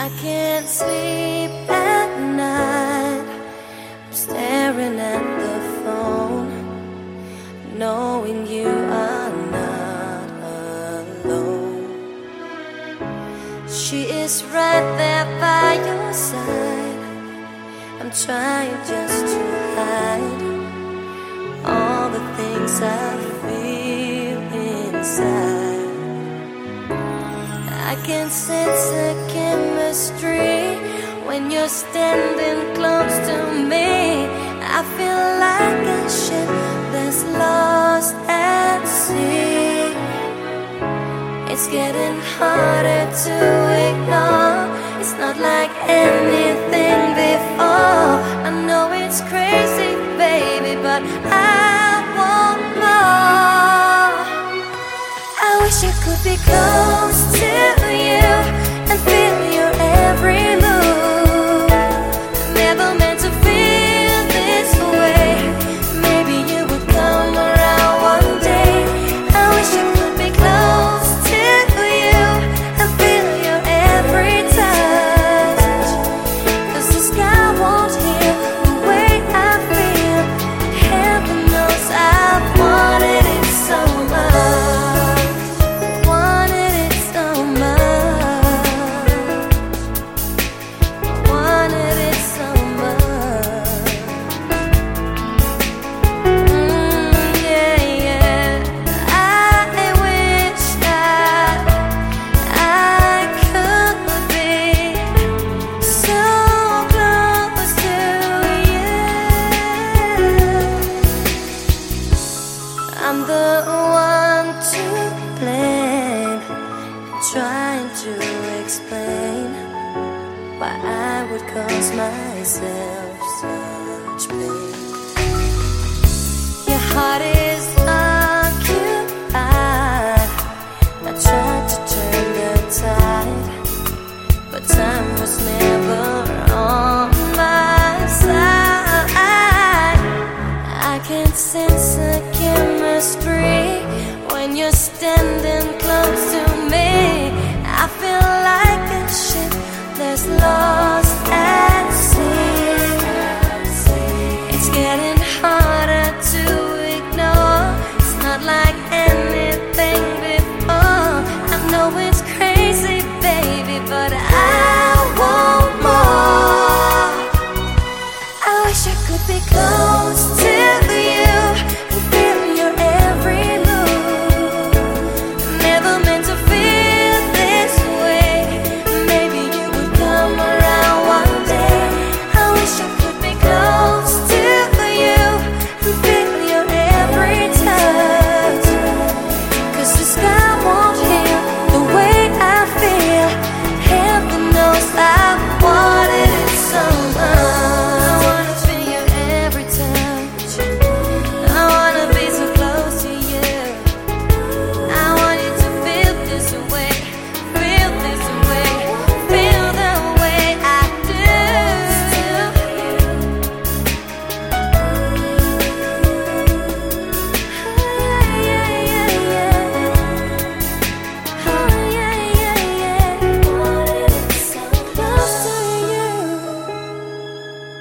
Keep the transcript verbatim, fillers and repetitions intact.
I can't sleep at night. I'm staring at the phone, knowing you are not alone. She is right there by your side. I'm trying just to hide all the things I feel inside. I can sense a chemistry when you're standing close to me. I feel like a ship that's lost at sea. It's getting harder to ignore. It's not like anything before. I know it's crazy, baby, but I want more. I wish I could be close to you and feel your every move. Never meant to feel this way. Maybe you would come around one day. I wish I could be close to you and feel your every touch. 'Cause the sky won't heal the way I feel. Heaven knows I've wanted it so much. Wanted it so much. Wanted it so much. Mm, yeah, yeah. I wish that I could be so close to you. I'm the one to blame, trying to explain why I would cause myself such pain. Your heart is